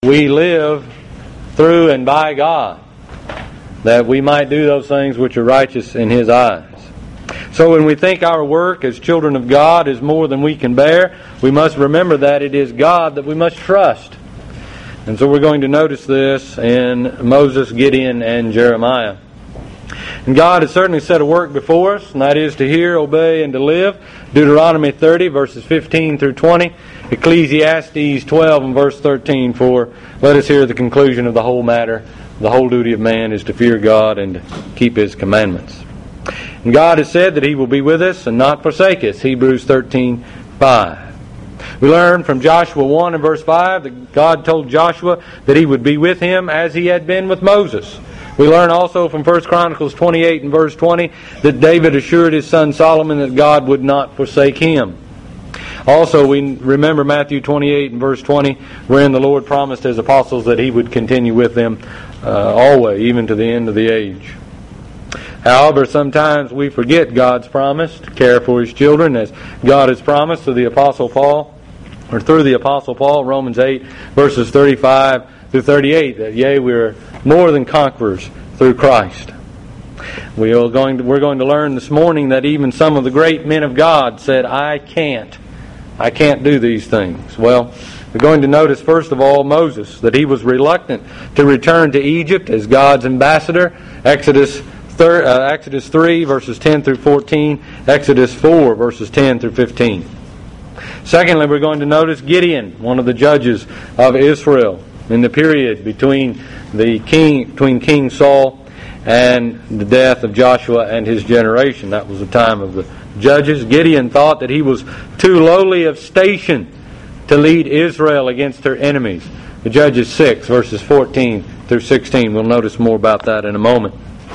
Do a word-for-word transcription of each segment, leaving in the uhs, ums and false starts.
we live through and by God, that we might do those things which are righteous in His eyes. So when we think our work as children of God is more than we can bear, we must remember that it is God that we must trust. And so we're going to notice this in Moses, Gideon, and Jeremiah. And God has certainly set a work before us, and that is to hear, obey, and to live. Deuteronomy thirty, verses fifteen through twenty. Ecclesiastes twelve and verse thirteen. For let us hear the conclusion of the whole matter. The whole duty of man is to fear God and to keep His commandments. And God has said that He will be with us and not forsake us. Hebrews thirteen five. We learn from Joshua one and verse five that God told Joshua that He would be with him as He had been with Moses. We learn also from First Chronicles twenty-eight and verse twenty that David assured his son Solomon that God would not forsake him. Also, we remember Matthew twenty-eight and verse twenty, wherein the Lord promised His apostles that He would continue with them uh, always, even to the end of the age. However, sometimes we forget God's promise to care for His children, as God has promised to the Apostle Paul, or through the Apostle Paul, Romans eight, verses thirty-five through thirty-eight, that yea, we are more than conquerors through Christ. We are going to, we're going to learn this morning that even some of the great men of God said, I can't. I can't do these things. Well, we're going to notice, first of all, Moses, that he was reluctant to return to Egypt as God's ambassador. Exodus thir- uh, Exodus three, verses ten through fourteen. Exodus four, verses ten through fifteen. Secondly, we're going to notice Gideon, one of the judges of Israel, in the period between the king, between King Saul and the death of Joshua and his generation. That was the time of the judges. Gideon thought that he was too lowly of station to lead Israel against her enemies. The Judges six, verses fourteen through sixteen. We'll notice more about that in a moment.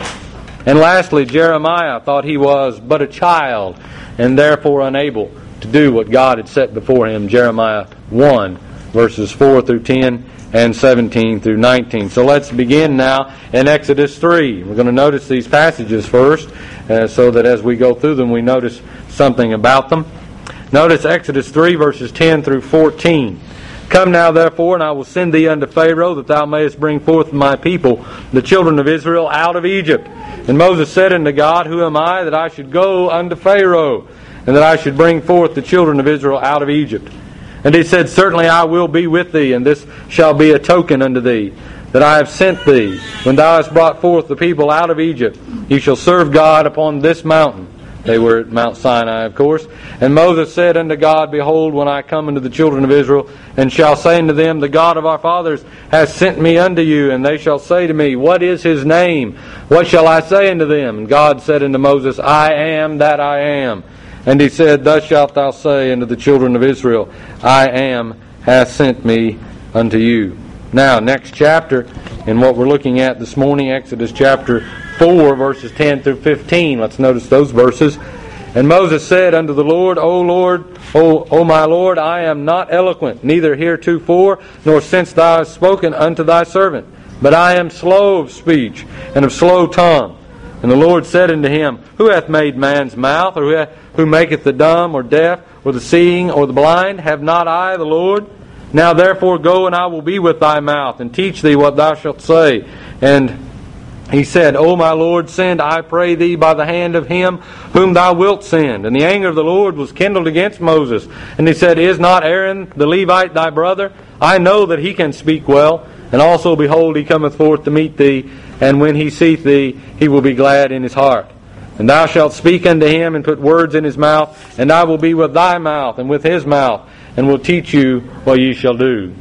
And lastly, Jeremiah thought he was but a child and therefore unable to do what God had set before him. Jeremiah one, verses four through ten and seventeen through nineteen. So let's begin now in Exodus three. We're going to notice these passages first, uh, so that as we go through them we notice something about them. Notice Exodus three, verses ten through fourteen. Come now therefore, and I will send thee unto Pharaoh, that thou mayest bring forth my people, the children of Israel, out of Egypt. And Moses said unto God, Who am I, that I should go unto Pharaoh, and that I should bring forth the children of Israel out of Egypt? And he said, Certainly I will be with thee, and this shall be a token unto thee, that I have sent thee. When thou hast brought forth the people out of Egypt, ye shall serve God upon this mountain. They were at Mount Sinai, of course. And Moses said unto God, Behold, when I come unto the children of Israel, and shall say unto them, The God of our fathers hath sent me unto you, and they shall say to me, What is His name? What shall I say unto them? And God said unto Moses, I am that I am. And he said, Thus shalt thou say unto the children of Israel, I am hath sent me unto you. Now, next chapter, in what we're looking at this morning, Exodus chapter four, verses ten through fifteen. Let's notice those verses. And Moses said unto the Lord, O Lord, O, o my Lord, I am not eloquent, neither heretofore, nor since thou hast spoken unto thy servant. But I am slow of speech, and of slow tongue. And the Lord said unto him, Who hath made man's mouth, or who, hath, who maketh the dumb, or deaf, or the seeing, or the blind? Have not I the Lord? Now therefore go, and I will be with thy mouth, and teach thee what thou shalt say. And he said, O my Lord, send, I pray thee, by the hand of him whom thou wilt send. And the anger of the Lord was kindled against Moses. And he said, Is not Aaron the Levite thy brother? I know that he can speak well. And also, behold, he cometh forth to meet thee. And when he seeth thee, he will be glad in his heart. And thou shalt speak unto him, and put words in his mouth. And I will be with thy mouth, and with his mouth, and will teach you what ye shall do.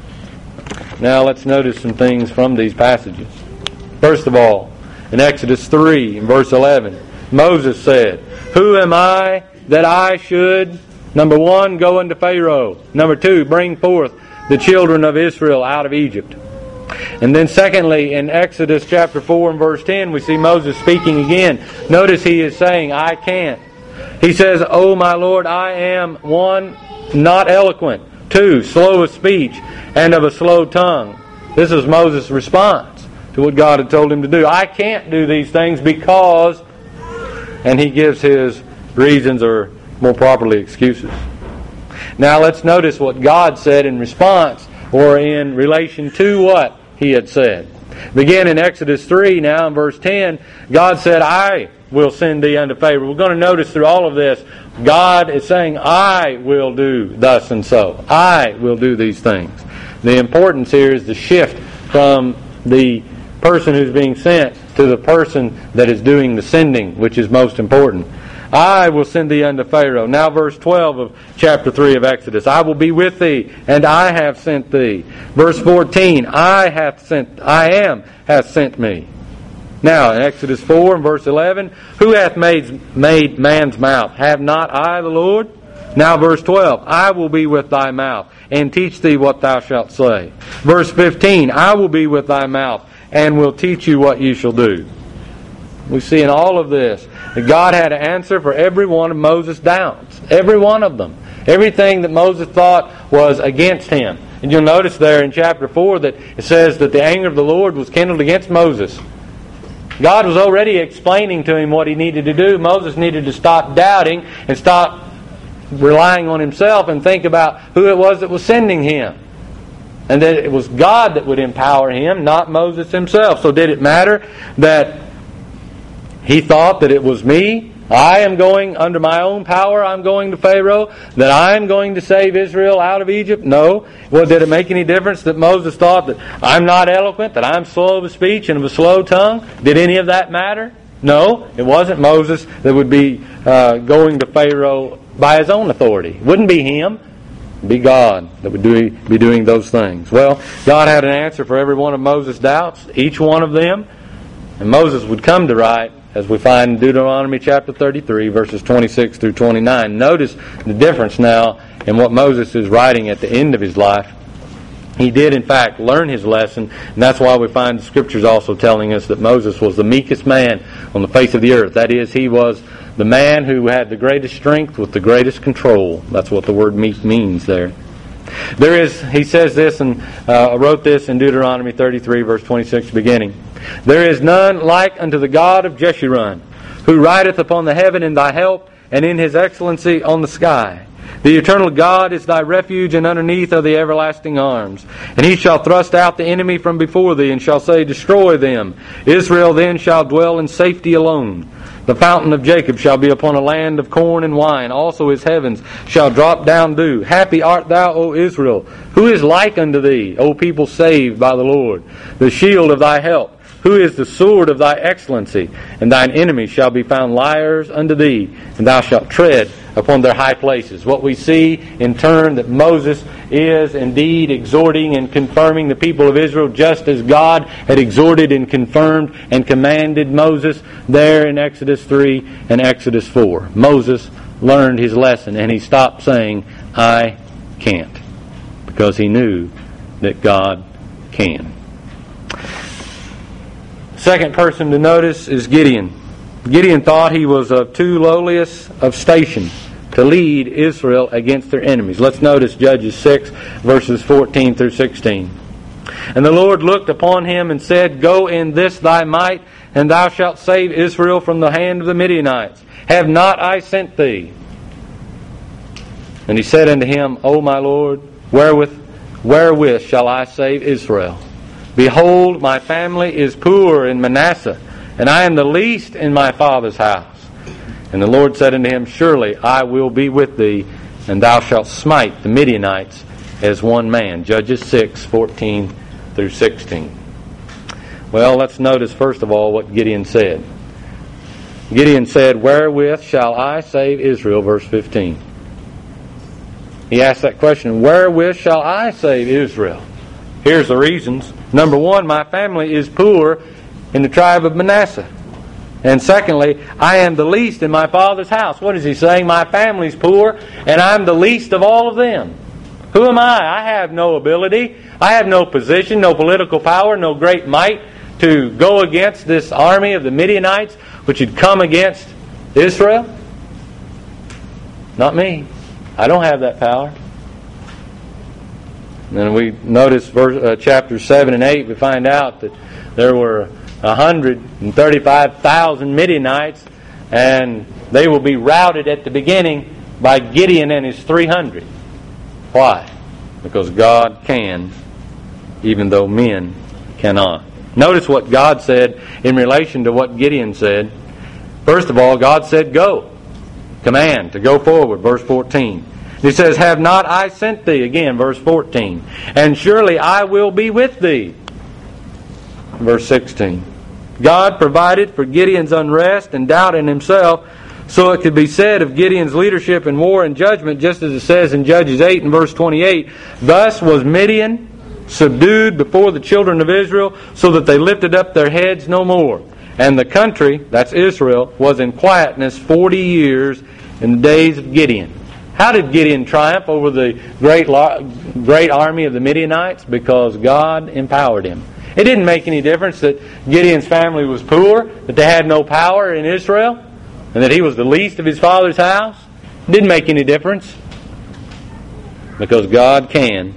Now let's notice some things from these passages. First of all, in Exodus three, in verse eleven, Moses said, Who am I that I should, number one, go unto Pharaoh. Number two, bring forth the children of Israel out of Egypt. And then secondly, in Exodus chapter four and verse ten, we see Moses speaking again. Notice he is saying, I can't. He says, O my Lord, I am, one, not eloquent. Two, slow of speech and of a slow tongue. This is Moses' response to what God had told him to do. I can't do these things because, and he gives his reasons, or more properly, excuses. Now let's notice what God said in response or in relation to what he had said. Begin in Exodus three now in verse ten. God said, I will send thee unto Pharaoh. We're going to notice through all of this, God is saying, I will do thus and so. I will do these things. The importance here is the shift from the person who's being sent to the person that is doing the sending, which is most important. I will send thee unto Pharaoh. Now verse twelve of chapter three of Exodus. I will be with thee, and I have sent thee. Verse fourteen. I have sent, I am, hath sent me. Now in Exodus four and verse eleven. Who hath made, made man's mouth? Have not I the Lord? Now verse twelve. I will be with thy mouth, and teach thee what thou shalt say. Verse fifteen. I will be with thy mouth, and will teach you what you shall do. We see in all of this that God had an answer for every one of Moses' doubts. Every one of them. Everything that Moses thought was against him. And you'll notice there in chapter four that it says that the anger of the Lord was kindled against Moses. God was already explaining to him what he needed to do. Moses needed to stop doubting and stop relying on himself and think about who it was that was sending him. And that it was God that would empower him, not Moses himself. So did it matter that he thought that it was me? I am going under my own power. I'm going to Pharaoh. That I'm going to save Israel out of Egypt? No. Well, did it make any difference that Moses thought that I'm not eloquent, that I'm slow of speech and of a slow tongue? Did any of that matter? No. It wasn't Moses that would be uh, going to Pharaoh by his own authority. It wouldn't be him. It would be God that would do, be doing those things. Well, God had an answer for every one of Moses' doubts, each one of them. And Moses would come to right, as we find in Deuteronomy chapter thirty-three, verses twenty-six through twenty-nine. Notice the difference now in what Moses is writing at the end of his life. He did, in fact, learn his lesson, and that's why we find the Scriptures also telling us that Moses was the meekest man on the face of the earth. That is, he was the man who had the greatest strength with the greatest control. That's what the word meek means there. There is, he says this, and uh, wrote this in Deuteronomy thirty-three, verse twenty-six, beginning. There is none like unto the God of Jeshurun, who rideth upon the heaven in thy help, and in his excellency on the sky. The eternal God is thy refuge, and underneath are the everlasting arms. And he shall thrust out the enemy from before thee, and shall say, Destroy them. Israel then shall dwell in safety alone. The fountain of Jacob shall be upon a land of corn and wine. Also his heavens shall drop down dew. Happy art thou, O Israel. Who is like unto thee, O people saved by the Lord? The shield of thy help. Who is the sword of thy excellency? And thine enemies shall be found liars unto thee, and thou shalt tread upon their high places. What we see in turn that Moses is indeed exhorting and confirming the people of Israel, just as God had exhorted and confirmed and commanded Moses there in Exodus three and Exodus four. Moses learned his lesson, and he stopped saying, I can't, because he knew that God can. Second person to notice is Gideon. Gideon thought he was of too lowliest of station to lead Israel against their enemies. Let's notice Judges six, verses fourteen through sixteen. And the Lord looked upon him and said, Go in this thy might, and thou shalt save Israel from the hand of the Midianites. Have not I sent thee? And he said unto him, O my Lord, wherewith, wherewith shall I save Israel? Behold, my family is poor in Manasseh, and I am the least in my father's house. And the Lord said unto him, Surely I will be with thee, and thou shalt smite the Midianites as one man. Judges six, fourteen through sixteen. Well, let's notice first of all what Gideon said. Gideon said, Wherewith shall I save Israel? Verse fifteen. He asked that question, Wherewith shall I save Israel? Here's the reasons. Number one, my family is poor in the tribe of Manasseh. And secondly, I am the least in my father's house. What is he saying? My family's poor, and I'm the least of all of them. Who am I? I have no ability. I have no position, no political power, no great might to go against this army of the Midianites, which had come against Israel. Not me. I don't have that power. And then we notice verse, uh, chapters seven and eight, we find out that there were one hundred thirty-five thousand Midianites, and they will be routed at the beginning by Gideon and his three hundred. Why? Because God can even though men cannot. Notice what God said in relation to what Gideon said. First of all, God said, go. Command to go forward, verse fourteen. He says, have not I sent thee? Again, verse fourteen. And surely I will be with thee. Verse sixteen. God provided for Gideon's unrest and doubt in himself, so it could be said of Gideon's leadership in war and judgment, just as it says in Judges eight and verse twenty-eight, thus was Midian subdued before the children of Israel, so that they lifted up their heads no more. And the country, that's Israel, was in quietness forty years in the days of Gideon. How did Gideon triumph over the great great army of the Midianites? Because God empowered him. It didn't make any difference that Gideon's family was poor, that they had no power in Israel, and that he was the least of his father's house. It didn't make any difference. Because God can,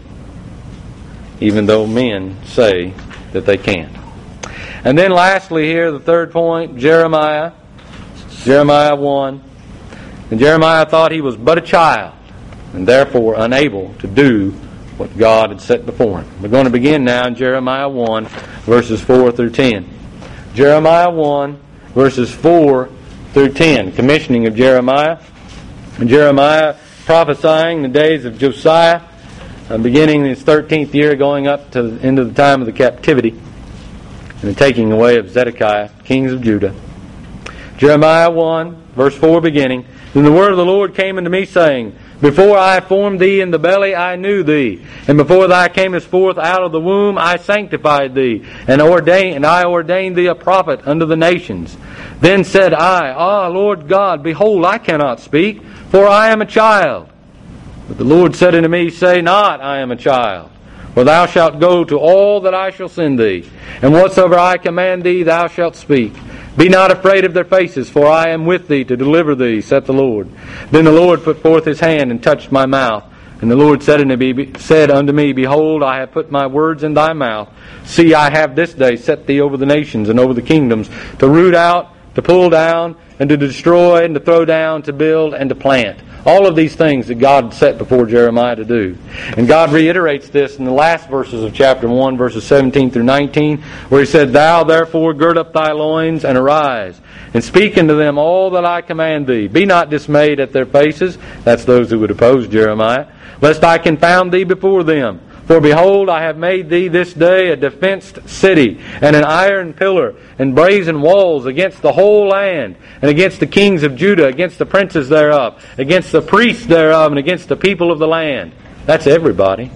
even though men say that they can't. And then lastly here, the third point, Jeremiah. Jeremiah one. And Jeremiah thought he was but a child, and therefore unable to do what God had set before him. We're going to begin now in Jeremiah one, verses four through ten. Jeremiah one, verses four through ten. Commissioning of Jeremiah. And Jeremiah prophesying the days of Josiah, uh, beginning in his thirteenth year, going up to the end of the time of the captivity, and the taking away of Zedekiah, kings of Judah. Jeremiah one, verse four beginning. Then the word of the Lord came unto me, saying, before I formed thee in the belly, I knew thee. And before thou camest forth out of the womb, I sanctified thee, and ordained, and I ordained thee a prophet unto the nations. Then said I, Ah, Lord God, behold, I cannot speak, for I am a child. But the Lord said unto me, say not, I am a child. For thou shalt go to all that I shall send thee, and whatsoever I command thee, thou shalt speak. Be not afraid of their faces, for I am with thee to deliver thee, saith the Lord. Then the Lord put forth his hand and touched my mouth. And the Lord said unto me, said unto me, behold, I have put my words in thy mouth. See, I have this day set thee over the nations and over the kingdoms, to root out, to pull down, and to destroy, and to throw down, to build, and to plant. All of these things that God set before Jeremiah to do. And God reiterates this in the last verses of chapter one, verses seventeen through nineteen, where he said, thou therefore gird up thy loins, and arise, and speak unto them all that I command thee. Be not dismayed at their faces. That's those who would oppose Jeremiah. Lest I confound thee before them. For behold, I have made thee this day a defenced city, and an iron pillar, and brazen walls against the whole land, and against the kings of Judah, against the princes thereof, against the priests thereof, and against the people of the land. That's everybody.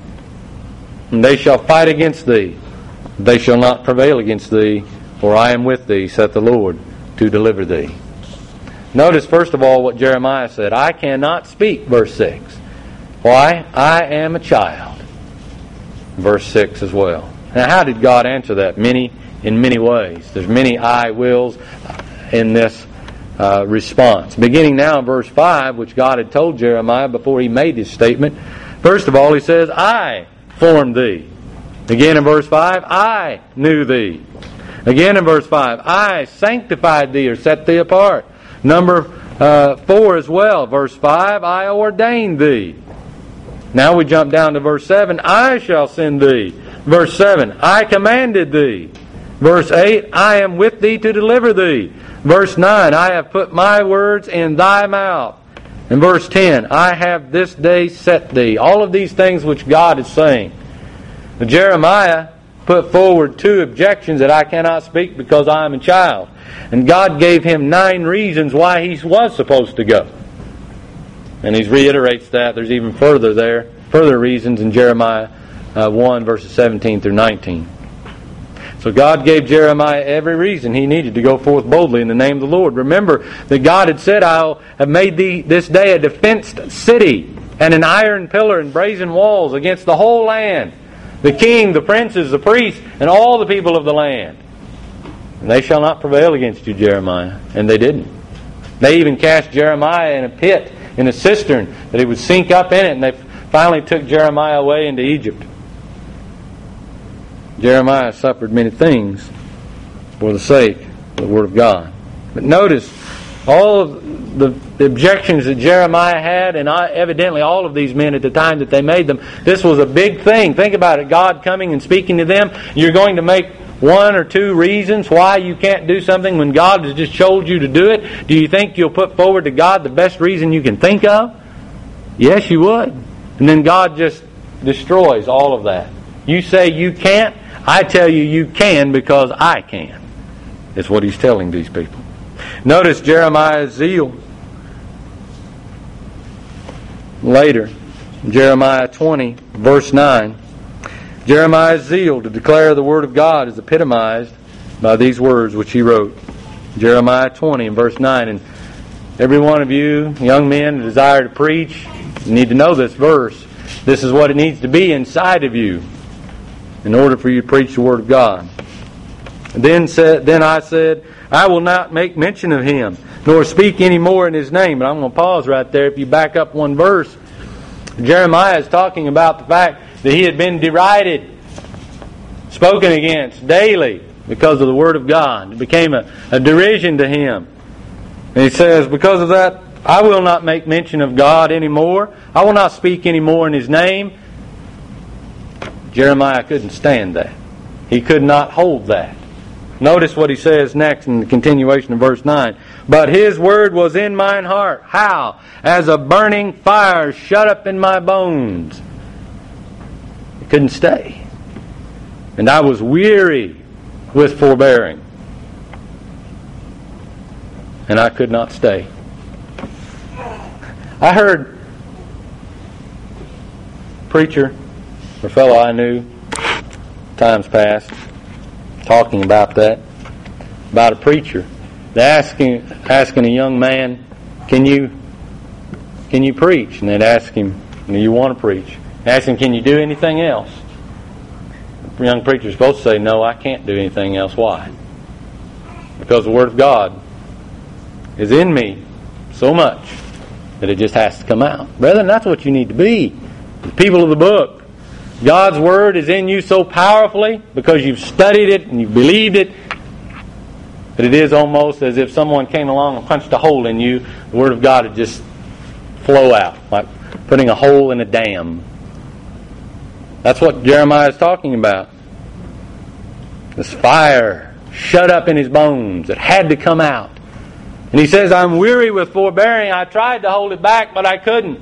And they shall fight against thee. They shall not prevail against thee, for I am with thee, saith the Lord, to deliver thee. Notice first of all what Jeremiah said. I cannot speak, verse six. Why? I am a child. Verse six as well. Now how did God answer that? Many, in many ways. There's many I wills in this uh, response. Beginning now in verse five, which God had told Jeremiah before he made his statement. First of all, he says, I formed thee. Again in verse five, I knew thee. Again in verse five, I sanctified thee or set thee apart. Number uh, four as well, verse five, I ordained thee. Now we jump down to verse seven, I shall send thee. Verse seven, I commanded thee. Verse eight, I am with thee to deliver thee. Verse nine, I have put my words in thy mouth. And verse ten, I have this day set thee. All of these things which God is saying. Now, Jeremiah put forward two objections that I cannot speak because I am a child. And God gave him nine reasons why he was supposed to go. And he reiterates that. There's even further there, further reasons in Jeremiah uh, one, verses seventeen through nineteen. So God gave Jeremiah every reason he needed to go forth boldly in the name of the Lord. Remember that God had said, I have made thee this day a defenced city, and an iron pillar and brazen walls against the whole land, the king, the princes, the priests, and all the people of the land. And they shall not prevail against you, Jeremiah. And they didn't. They even cast Jeremiah in a pit, in a cistern, that he would sink up in it, and they finally took Jeremiah away into Egypt. Jeremiah suffered many things for the sake of the Word of God. But notice all of the, the objections that Jeremiah had, and I, evidently all of these men at the time that they made them, this was a big thing. Think about it, God coming and speaking to them. You're going to make one or two reasons why you can't do something when God has just told you to do it. Do you think you'll put forward to God the best reason you can think of? Yes, you would. And then God just destroys all of that. You say you can't, I tell you you can because I can. That's what He's telling these people. Notice Jeremiah's zeal. Later, Jeremiah twenty, verse nine. Jeremiah's zeal to declare the Word of God is epitomized by these words which he wrote. Jeremiah twenty and verse nine. And every one of you, young men, who desire to preach, you need to know this verse. This is what it needs to be inside of you in order for you to preach the Word of God. And then said, then I said, I will not make mention of him, nor speak any more in his name. But I'm going to pause right there. If you back up one verse, Jeremiah is talking about the fact that he had been derided, spoken against daily because of the Word of God. It became a, a derision to him. And he says, because of that, I will not make mention of God anymore. I will not speak anymore in His name. Jeremiah couldn't stand that. He could not hold that. Notice what he says next in the continuation of verse nine. But His word was in mine heart. How? As a burning fire shut up in my bones. It couldn't stay. And I was weary with forbearing. And I could not stay. I heard a preacher, or fellow I knew, times past, talking about that, about a preacher, asking asking a young man, "Can you can you preach?" And they'd ask him, "Do you want to preach?" Ask him, "Can you do anything else?" The young preacher's supposed to say, "No, I can't do anything else." Why? Because the Word of God is in me so much that it just has to come out. Brethren, that's what you need to be. The people of the book. God's Word is in you so powerfully because you've studied it and you've believed it that it is almost as if someone came along and punched a hole in you. The Word of God would just flow out, like putting a hole in a dam. That's what Jeremiah is talking about. This fire shut up in his bones. It had to come out. And he says, I'm weary with forbearing. I tried to hold it back, but I couldn't.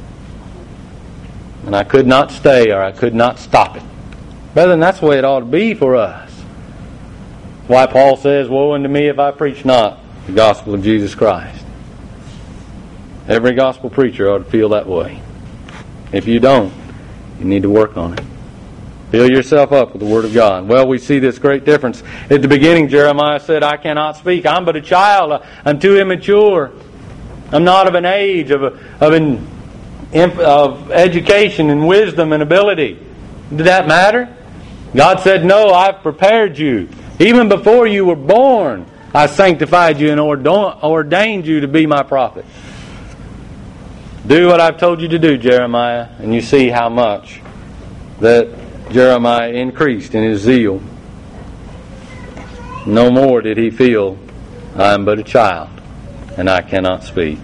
And I could not stay, or I could not stop it. Brethren, that's the way it ought to be for us. That's why Paul says, woe unto me if I preach not the gospel of Jesus Christ. Every gospel preacher ought to feel that way. If you don't, you need to work on it. Fill yourself up with the Word of God. Well, we see this great difference. At the beginning, Jeremiah said, I cannot speak. I'm but a child. I'm too immature. I'm not of an age of, a, of, an, of education and wisdom and ability. Did that matter? God said, no, I've prepared you. Even before you were born, I sanctified you and ordained you to be my prophet. Do what I've told you to do, Jeremiah, and you see how much that Jeremiah increased in his zeal. No more did he feel, I am but a child, and I cannot speak.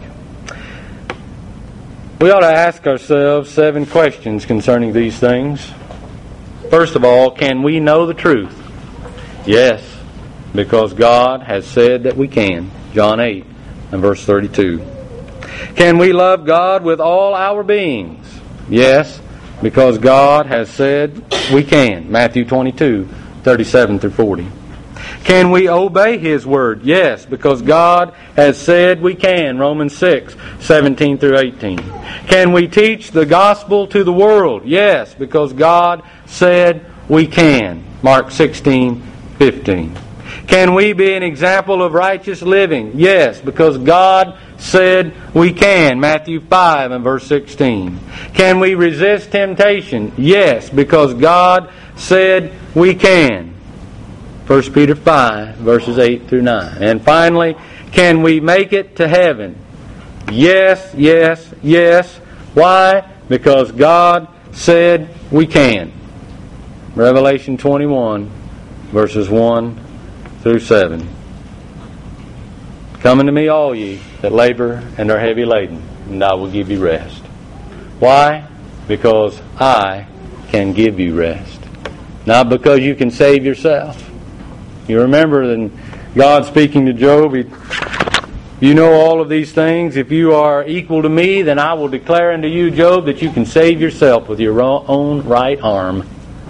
We ought to ask ourselves seven questions concerning these things. First of all, can we know the truth? Yes, because God has said that we can. John eight and verse thirty-two. Can we love God with all our beings? Yes, because God has said we can. Matthew twenty-two, thirty-seven through forty. Can we obey His Word? Yes, because God has said we can. Romans six, seventeen through eighteen. Can we teach the gospel to the world? Yes, because God said we can. Mark sixteen, fifteen. Can we be an example of righteous living? Yes, because God said we can. Matthew five and verse sixteen. Can we resist temptation? Yes, because God said we can. First Peter five, verses eight through nine. And finally, can we make it to heaven? Yes, yes, yes. Why? Because God said we can. Revelation twenty-one, verses one through seven. Come unto me, all ye that labor and are heavy laden, and I will give you rest. Why? Because I can give you rest. Not because you can save yourself. You remember that God speaking to Job, he, you know all of these things. If you are equal to me, then I will declare unto you, Job, that you can save yourself with your own right arm.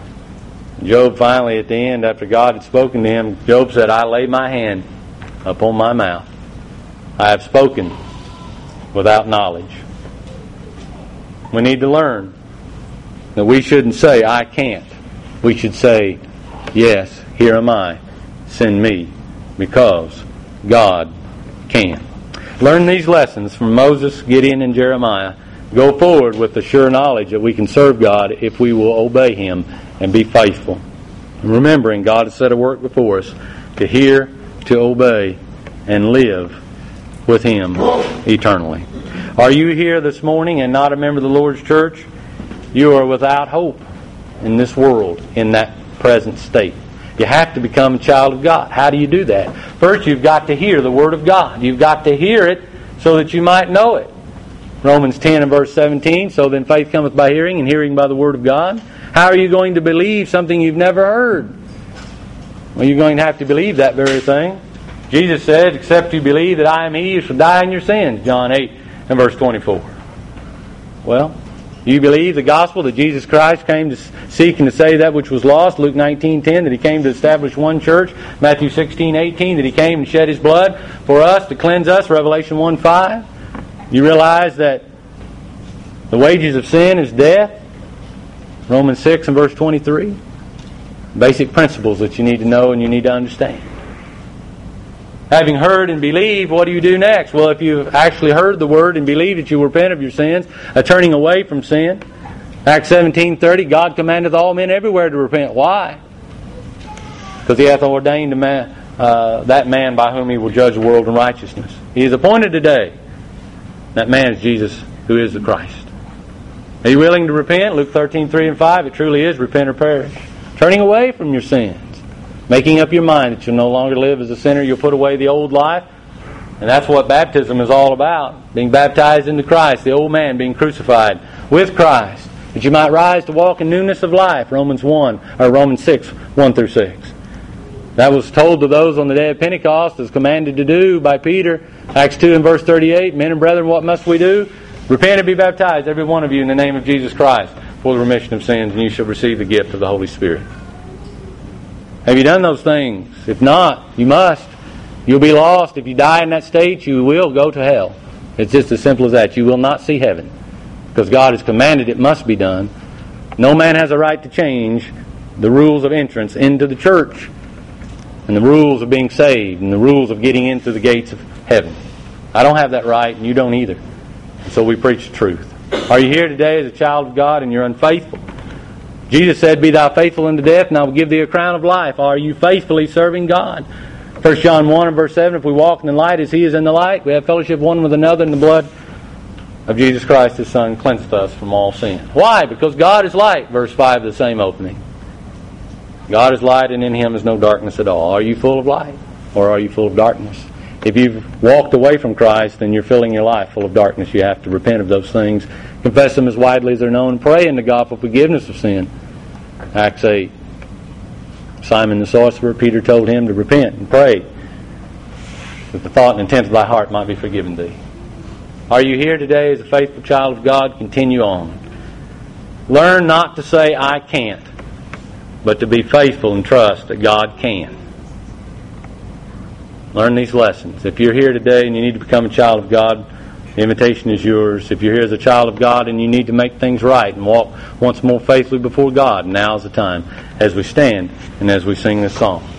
Job finally at the end, after God had spoken to him, Job said, I lay my hand upon my mouth. I have spoken without knowledge. We need to learn that we shouldn't say, I can't. We should say, yes, here am I. Send me, because God can. Learn these lessons from Moses, Gideon, and Jeremiah. Go forward with the sure knowledge that we can serve God if we will obey Him and be faithful. And remembering God has set a work before us to hear, to obey, and live with Him eternally. Are you here this morning and not a member of the Lord's church? You are without hope in this world in that present state. You have to become a child of God. How do you do that? First, you've got to hear the Word of God. You've got to hear it so that you might know it. Romans ten and verse seventeen, so then faith cometh by hearing, and hearing by the Word of God. How are you going to believe something you've never heard? Well, you're going to have to believe that very thing. Jesus said, except you believe that I am He, you shall die in your sins. John eight and verse twenty-four. Well, you believe the gospel that Jesus Christ came to seek and to save that which was lost. Luke nineteen ten, that He came to establish one church. Matthew sixteen eighteen, that He came and shed His blood for us to cleanse us. Revelation one five. You realize that the wages of sin is death. Romans six and verse twenty-three. Basic principles that you need to know and you need to understand. Having heard and believed, what do you do next? Well, if you've actually heard the Word and believed that you repent of your sins, a turning away from sin. Acts seventeen thirty, God commandeth all men everywhere to repent. Why? Because He hath ordained a man, uh, that man by whom He will judge the world in righteousness. He is appointed today. That man is Jesus, who is the Christ. Are you willing to repent? Luke thirteen three and five, it truly is repent or perish. Turning away from your sins. Making up your mind that you'll no longer live as a sinner. You'll put away the old life. And that's what baptism is all about. Being baptized into Christ. The old man being crucified with Christ. That you might rise to walk in newness of life. Romans one or Romans six, one through six. That was told to those on the day of Pentecost, as commanded to do by Peter. Acts two and verse thirty-eight. Men and brethren, what must we do? Repent and be baptized, every one of you, in the name of Jesus Christ, for the remission of sins, and you shall receive the gift of the Holy Spirit. Have you done those things? If not, you must. You'll be lost. If you die in that state, you will go to hell. It's just as simple as that. You will not see heaven. Because God has commanded it must be done. No man has a right to change the rules of entrance into the church. And the rules of being saved. And the rules of getting into the gates of heaven. I don't have that right, and you don't either. And so we preach the truth. Are you here today as a child of God and you're unfaithful? Jesus said, be thou faithful unto death, and I will give thee a crown of life. Are you faithfully serving God? First John one and verse seven, if we walk in the light as He is in the light, we have fellowship one with another, and the blood of Jesus Christ, His Son, cleanseth us from all sin. Why? Because God is light. Verse five of the same opening. God is light, and in Him is no darkness at all. Are you full of light, or are you full of darkness? If you've walked away from Christ, then you're filling your life full of darkness. You have to repent of those things. Confess them as widely as they're known. Pray in the God for forgiveness of sin. Acts eight. Simon the sorcerer, Peter told him to repent and pray that the thought and intent of thy heart might be forgiven thee. Are you here today as a faithful child of God? Continue on. Learn not to say, I can't, but to be faithful and trust that God can. Learn these lessons. If you're here today and you need to become a child of God, the invitation is yours. If you're here as a child of God and you need to make things right and walk once more faithfully before God, now's the time as we stand and as we sing this song.